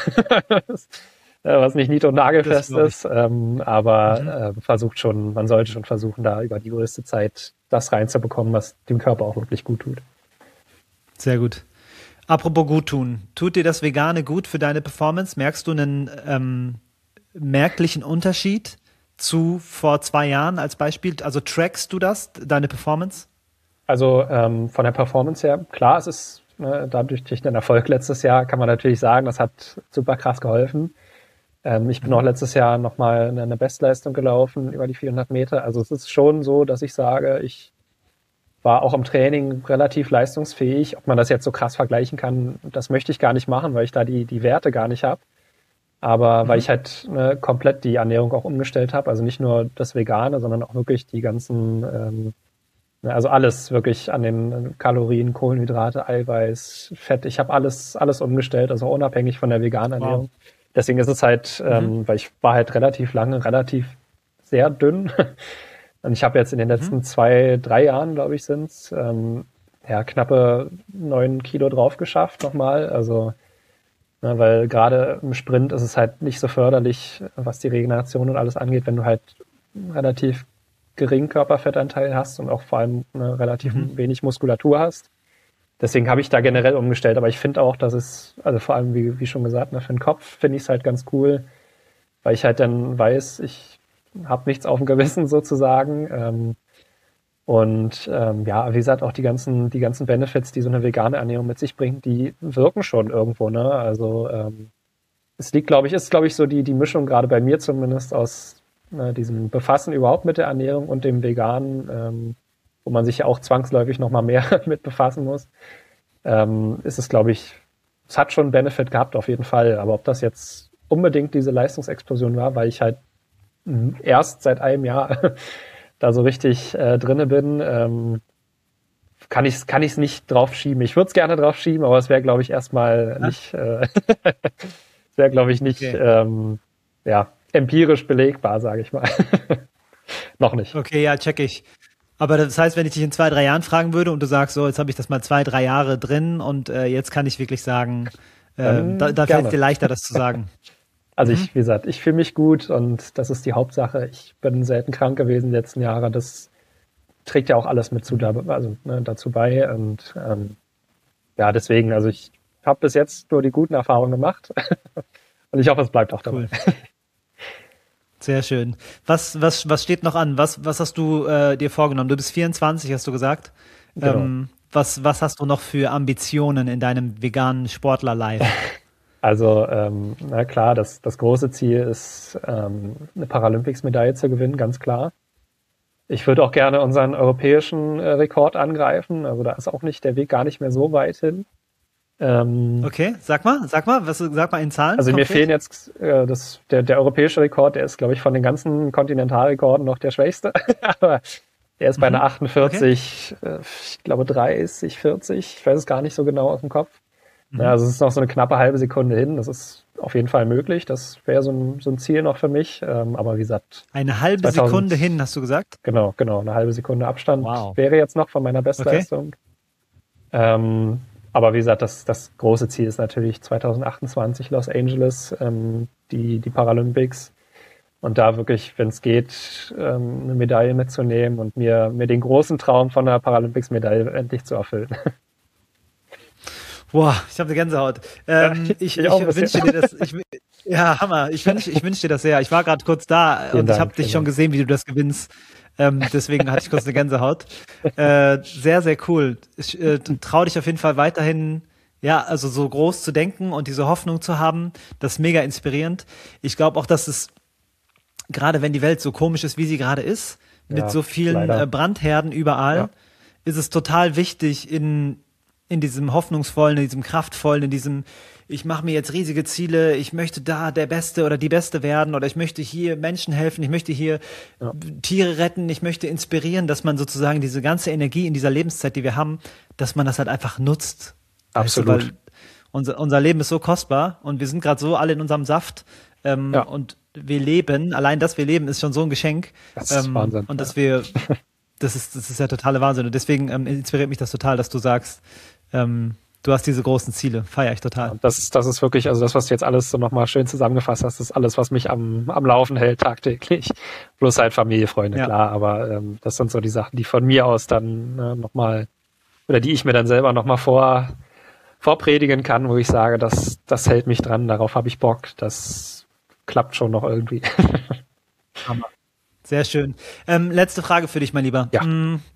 was nicht nied- und nagelfest ist, aber man sollte schon versuchen, da über die größte Zeit das reinzubekommen, was dem Körper auch wirklich gut tut. Sehr gut. Apropos gut tun. Tut dir das Vegane gut für deine Performance? Merkst du einen merklichen Unterschied zu vor 2 Jahren als Beispiel? Also trackst du das, deine Performance? Also von der Performance her, klar, es ist dadurch durch den Erfolg letztes Jahr, kann man natürlich sagen, das hat super krass geholfen. Ich bin auch letztes Jahr nochmal eine Bestleistung gelaufen über die 400 Meter. Also es ist schon so, dass ich sage, ich war auch im Training relativ leistungsfähig. Ob man das jetzt so krass vergleichen kann, das möchte ich gar nicht machen, weil ich da die Werte gar nicht habe. Aber weil ich halt komplett die Ernährung auch umgestellt habe, also nicht nur das Vegane, sondern auch wirklich die ganzen, also alles wirklich an den Kalorien, Kohlenhydrate, Eiweiß, Fett. Ich habe alles umgestellt, also unabhängig von der veganen Ernährung. Wow. Deswegen ist es halt, weil ich war halt relativ sehr dünn. Und ich habe jetzt in den letzten 2-3 Jahren, glaube ich, sind's knappe 9 Kilo drauf geschafft nochmal. Also, weil gerade im Sprint ist es halt nicht so förderlich, was die Regeneration und alles angeht, wenn du halt relativ geringen Körperfettanteil hast und auch vor allem relativ wenig Muskulatur hast. Deswegen habe ich da generell umgestellt, aber ich finde auch, dass es, also vor allem, wie schon gesagt, für den Kopf finde ich es halt ganz cool, weil ich halt dann weiß, ich habe nichts auf dem Gewissen sozusagen. Wie gesagt, auch die ganzen Benefits, die so eine vegane Ernährung mit sich bringt, die wirken schon irgendwo, ne? Also es liegt, glaube ich, so die Mischung, gerade bei mir zumindest, aus diesem Befassen überhaupt mit der Ernährung und dem Veganen, wo man sich ja auch zwangsläufig noch mal mehr mit befassen muss, ist es, glaube ich, es hat schon einen Benefit gehabt auf jeden Fall. Aber ob das jetzt unbedingt diese Leistungsexplosion war, weil ich halt erst seit einem Jahr da so richtig drinne bin, kann ich es nicht drauf schieben. Ich würde es gerne drauf schieben, aber es wäre, glaube ich, erstmal nicht, es wäre, glaube ich, nicht empirisch belegbar, sage ich mal. Noch nicht. Okay, ja, check ich. Aber das heißt, wenn ich dich in 2-3 Jahren fragen würde und du sagst, so, jetzt habe ich das mal 2-3 Jahre drin und jetzt kann ich wirklich sagen, da fällt es dir leichter, das zu sagen. Also wie gesagt, ich fühle mich gut und das ist die Hauptsache. Ich bin selten krank gewesen die letzten Jahre. Das trägt ja auch alles mit dazu bei. Und deswegen, also ich habe bis jetzt nur die guten Erfahrungen gemacht und ich hoffe, es bleibt auch dabei. Cool. Sehr schön. Was steht noch an? Was hast du dir vorgenommen? Du bist 24, hast du gesagt. Genau. Was hast du noch für Ambitionen in deinem veganen Sportler-Life? Also, na klar, das große Ziel ist, eine Paralympics-Medaille zu gewinnen, ganz klar. Ich würde auch gerne unseren europäischen Rekord angreifen. Also da ist auch der Weg gar nicht mehr so weit hin. Okay, sag mal in Zahlen. Also mir konkret? fehlen jetzt der europäische Rekord, der ist, glaube ich, von den ganzen Kontinentalrekorden noch der schwächste. Aber der ist bei einer 48, ich glaube 30, 40, ich weiß es gar nicht so genau aus dem Kopf. Ja, also es ist noch so eine knappe halbe Sekunde hin. Das ist auf jeden Fall möglich. Das wäre so ein Ziel noch für mich. Aber wie gesagt. Eine halbe Sekunde hin, hast du gesagt? Genau. Eine halbe Sekunde Abstand wäre jetzt noch von meiner Bestleistung. Okay. Aber wie gesagt, das große Ziel ist natürlich 2028 Los Angeles, die Paralympics. Und da wirklich, wenn es geht, eine Medaille mitzunehmen und mir den großen Traum von einer Paralympics-Medaille endlich zu erfüllen. Boah, ich habe eine Gänsehaut. Ich wünsche dir das. Ja, Hammer. Ich wünsche dir das sehr. Ich war gerade kurz da und ich habe dich schon gesehen, wie du das gewinnst. Deswegen hatte ich kurz eine Gänsehaut. Sehr, sehr cool. Ich traue dich auf jeden Fall weiterhin, ja, also so groß zu denken und diese Hoffnung zu haben. Das ist mega inspirierend. Ich glaube auch, dass es, gerade wenn die Welt so komisch ist, wie sie gerade ist, mit so vielen Brandherden überall, ist es total wichtig, in diesem hoffnungsvollen, in diesem kraftvollen, in diesem, ich mache mir jetzt riesige Ziele, ich möchte da der Beste oder die Beste werden oder ich möchte hier Menschen helfen, ich möchte hier Tiere retten, ich möchte inspirieren, dass man sozusagen diese ganze Energie in dieser Lebenszeit, die wir haben, dass man das halt einfach nutzt. Absolut. Weißt du, weil unser Leben ist so kostbar und wir sind gerade so alle in unserem Saft und wir leben, allein dass wir leben, ist schon so ein Geschenk. Das ist Wahnsinn. Und dass wir, das ist ja totale Wahnsinn und deswegen inspiriert mich das total, dass du sagst, du hast diese großen Ziele, feiere ich total. Ja, das ist wirklich, also das, was du jetzt alles so nochmal schön zusammengefasst hast, ist alles, was mich am Laufen hält tagtäglich. Bloß halt Familie, Freunde, klar, aber das sind so die Sachen, die von mir aus dann nochmal, oder die ich mir dann selber nochmal vorpredigen kann, wo ich sage, das hält mich dran, darauf habe ich Bock, das klappt schon noch irgendwie. Hammer. Sehr schön. Letzte Frage für dich, mein Lieber. Ja.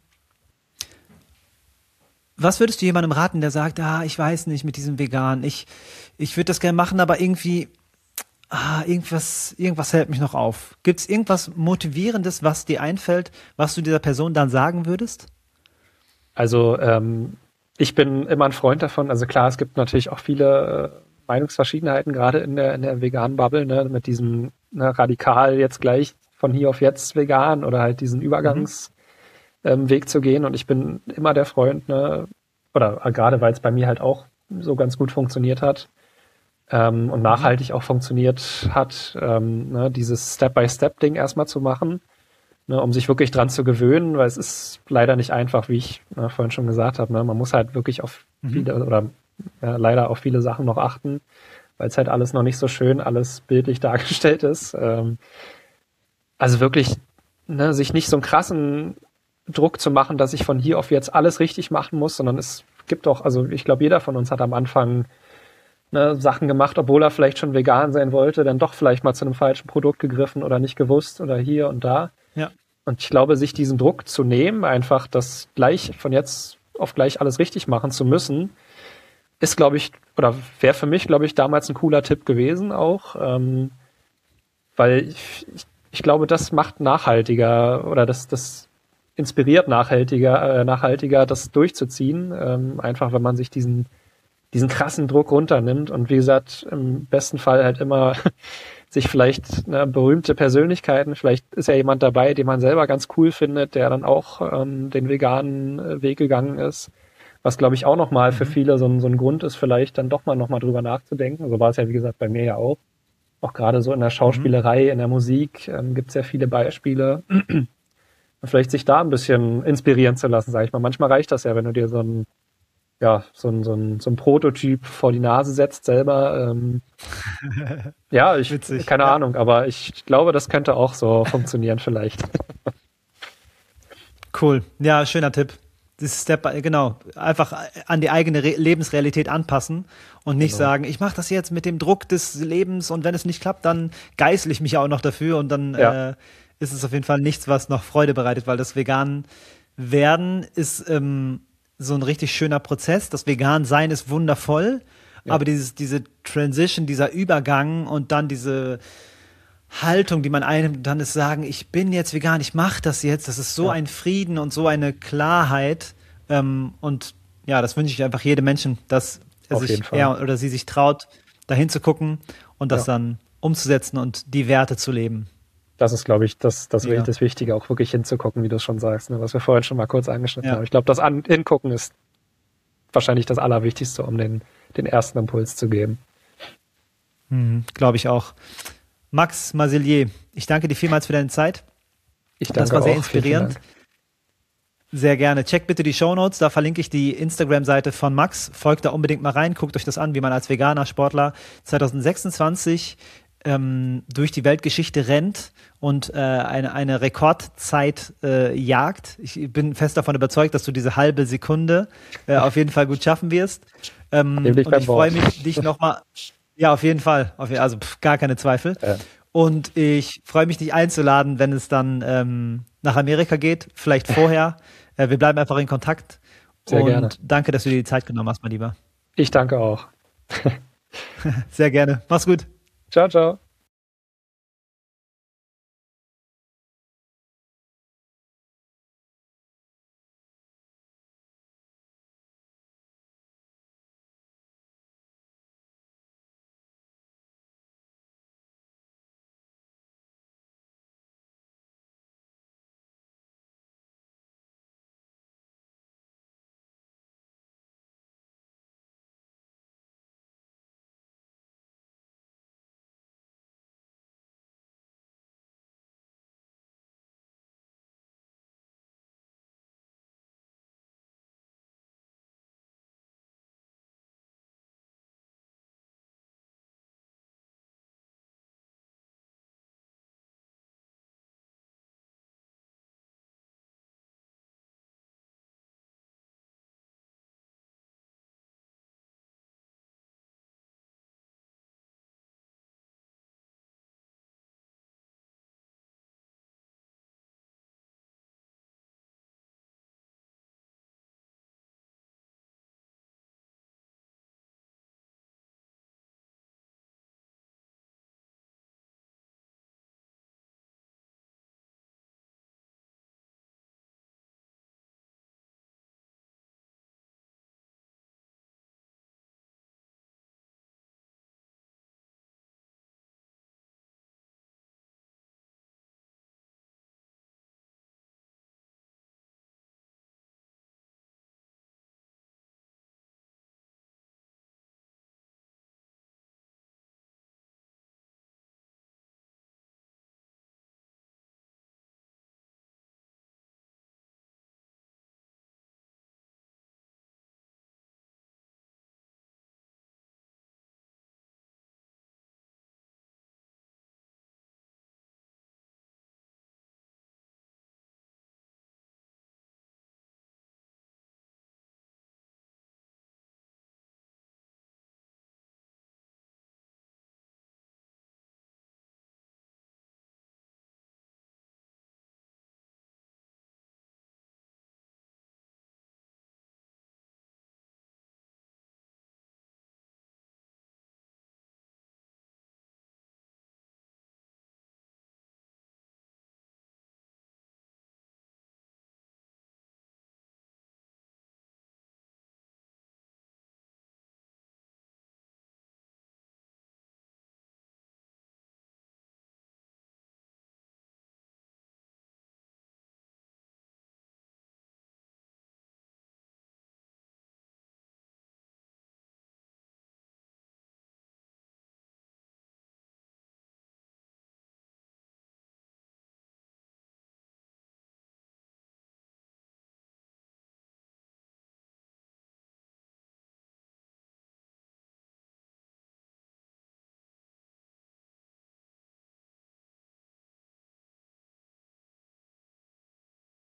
Was würdest du jemandem raten, der sagt, ich weiß nicht mit diesem Vegan, ich würde das gerne machen, aber irgendwie, irgendwas hält mich noch auf. Gibt es irgendwas Motivierendes, was dir einfällt, was du dieser Person dann sagen würdest? Also ich bin immer ein Freund davon, also klar, es gibt natürlich auch viele Meinungsverschiedenheiten, gerade in der veganen Bubble, ne, mit diesem radikal jetzt gleich von hier auf jetzt vegan oder halt diesen Weg zu gehen und ich bin immer der Freund, ne, oder gerade weil es bei mir halt auch so ganz gut funktioniert hat und nachhaltig auch funktioniert hat, ne, dieses Step-by-Step-Ding erstmal zu machen, ne, um sich wirklich dran zu gewöhnen, weil es ist leider nicht einfach, wie ich vorhin schon gesagt habe, ne, man muss halt wirklich auf viele oder leider auf viele Sachen noch achten, weil es halt alles noch nicht so schön, alles bildlich dargestellt ist. Also wirklich, ne, sich nicht so einen krassen Druck zu machen, dass ich von hier auf jetzt alles richtig machen muss, sondern es gibt auch, also ich glaube, jeder von uns hat am Anfang Sachen gemacht, obwohl er vielleicht schon vegan sein wollte, dann doch vielleicht mal zu einem falschen Produkt gegriffen oder nicht gewusst oder hier und da. Ja. Und ich glaube, sich diesen Druck zu nehmen, einfach das gleich von jetzt auf gleich alles richtig machen zu müssen, ist, glaube ich, oder wäre für mich, glaube ich, damals ein cooler Tipp gewesen auch, weil ich glaube, das macht nachhaltiger oder das inspiriert nachhaltiger das durchzuziehen, einfach wenn man sich diesen krassen Druck runternimmt und wie gesagt, im besten Fall halt immer sich vielleicht berühmte Persönlichkeiten, vielleicht ist ja jemand dabei, den man selber ganz cool findet, der dann auch den veganen Weg gegangen ist, was glaube ich auch nochmal für viele so ein Grund ist, vielleicht dann doch mal nochmal drüber nachzudenken. So war es ja wie gesagt bei mir ja auch gerade so in der Schauspielerei, in der Musik gibt es ja viele Beispiele. Vielleicht sich da ein bisschen inspirieren zu lassen, sage ich mal. Manchmal reicht das ja, wenn du dir so ein Prototyp vor die Nase setzt selber. Witzig, keine Ahnung, aber ich glaube, das könnte auch so funktionieren vielleicht. Cool. Ja, schöner Tipp. das genau, einfach an die eigene Lebensrealität anpassen und nicht sagen, ich mache das jetzt mit dem Druck des Lebens und wenn es nicht klappt, dann geißle ich mich auch noch dafür und dann ist es auf jeden Fall nichts, was noch Freude bereitet, weil das Vegan werden ist so ein richtig schöner Prozess. Das Vegan-Sein ist wundervoll, aber diese Transition, dieser Übergang und dann diese Haltung, die man einnimmt, dann ist sagen, ich bin jetzt vegan, ich mache das jetzt, das ist so ein Frieden und so eine Klarheit und ja, das wünsche ich einfach jedem Menschen, dass er oder sie sich traut, dahin zu gucken und das dann umzusetzen und die Werte zu leben. Das ist, glaube ich, das Wichtige, auch wirklich hinzugucken, wie du es schon sagst, ne, was wir vorhin schon mal kurz angeschnitten haben. Ich glaube, das Hingucken ist wahrscheinlich das Allerwichtigste, um den ersten Impuls zu geben. Glaube ich auch. Max Masillier, ich danke dir vielmals für deine Zeit. Ich danke Das war sehr auch. inspirierend. Sehr gerne. Checkt bitte die Shownotes, da verlinke ich die Instagram-Seite von Max. Folgt da unbedingt mal rein, guckt euch das an, wie man als veganer Sportler 2026 durch die Weltgeschichte rennt und eine Rekordzeit jagt. Ich bin fest davon überzeugt, dass du diese halbe Sekunde auf jeden Fall gut schaffen wirst. Und ich freue mich, dich nochmal... Ja, auf jeden Fall. Also gar keine Zweifel. Und ich freue mich, dich einzuladen, wenn es dann nach Amerika geht. Vielleicht vorher. Wir bleiben einfach in Kontakt. Sehr gerne. Danke, dass du dir die Zeit genommen hast, mein Lieber. Ich danke auch. Sehr gerne. Mach's gut. Ciao, ciao.